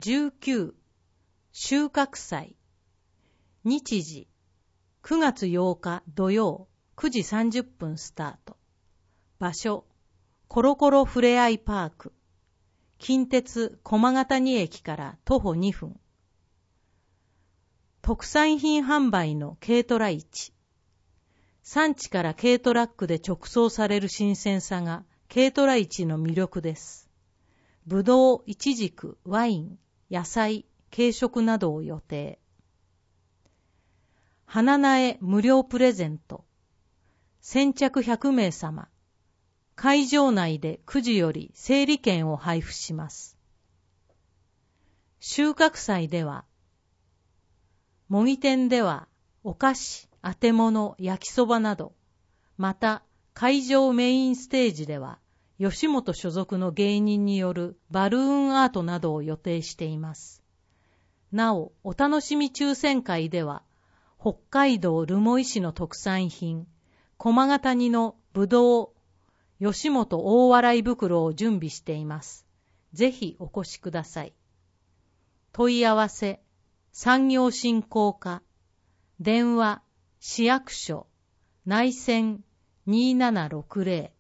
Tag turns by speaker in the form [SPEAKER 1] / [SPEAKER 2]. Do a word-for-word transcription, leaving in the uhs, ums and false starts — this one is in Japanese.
[SPEAKER 1] じゅうきゅう収穫祭。日時くがつようか土曜くじさんじゅっぷんスタート。場所コロコロふれあいパーク。近鉄駒ヶ谷駅から徒歩にふん。特産品販売の軽トラ市。産地から軽トラックで直送される新鮮さが軽トラ市の魅力です。ぶどう、いちじく、ワイン、野菜、軽食などを予定。花苗無料プレゼント。先着ひゃくめいさま。会場内でくじより整理券を配布します。収穫祭では、模擬店ではお菓子、あてもの、焼きそばなど、また会場メインステージでは、吉本所属の芸人によるバルーンアートなどを予定しています。なお、お楽しみ抽選会では、北海道留萌市の特産品、駒ヶ谷のぶどう、吉本大笑い袋を準備しています。ぜひお越しください。問い合わせ、産業振興課、電話、市役所、内線にーななろくぜろ